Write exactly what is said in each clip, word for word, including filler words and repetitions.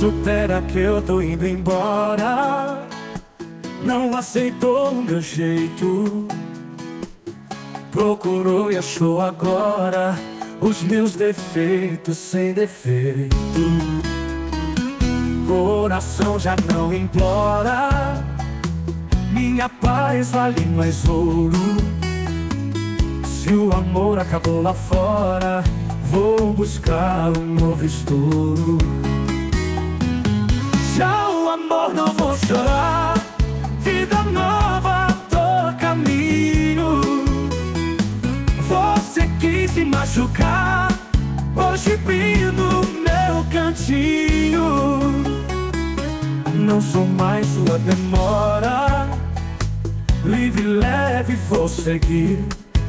Supera que eu tô indo embora. Não aceitou o meu jeito, procurou e achou agora os meus defeitos sem defeito. Coração já não implora, minha paz vale mais ouro. Se o amor acabou lá fora, vou buscar um novo estouro. Já o amor não vou chorar, vida nova, tô caminho. Você quis me machucar, hoje brilho no meu cantinho. Não sou mais sua demora, livre e leve vou seguir.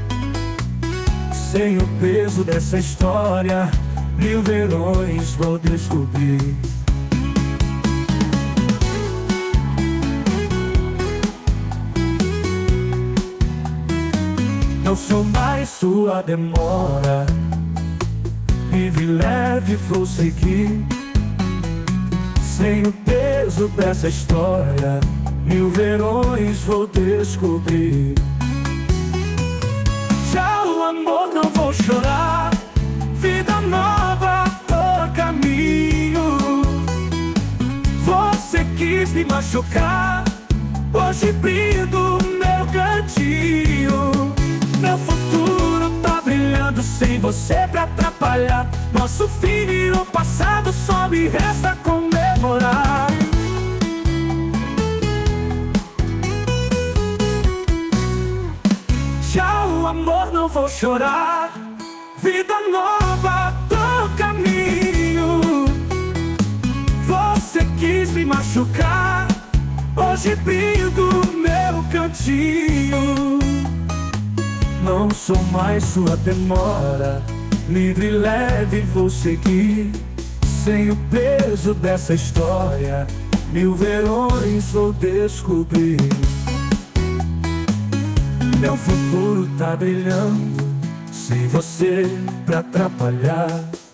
Sem o peso dessa história, mil verões vou descobrir. Não sou mais sua demora, livre e leve vou seguir. Sem o peso dessa história, mil verões vou descobrir. Já o amor não vou chorar, vida nova, tô caminho. Você quis me machucar, hoje brilho do meu cantinho. Meu futuro tá brilhando sem você pra atrapalhar. Nosso fim virou passado, só me resta comemorar. Já o amor não vou chorar, vida nova, tô caminho. Você quis me machucar, hoje brilho do meu cantinho. Não sou mais sua demora, livre e leve vou seguir. Sem o peso dessa história, mil verões vou descobrir. Meu futuro tá brilhando, sem você pra atrapalhar.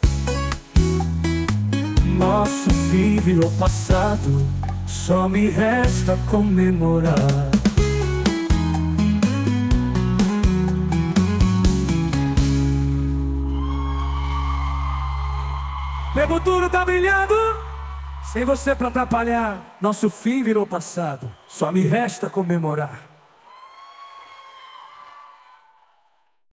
Nosso fim virou passado, só me resta comemorar. Meu futuro tá brilhando, sem você pra atrapalhar. Nosso fim virou passado, só me resta comemorar.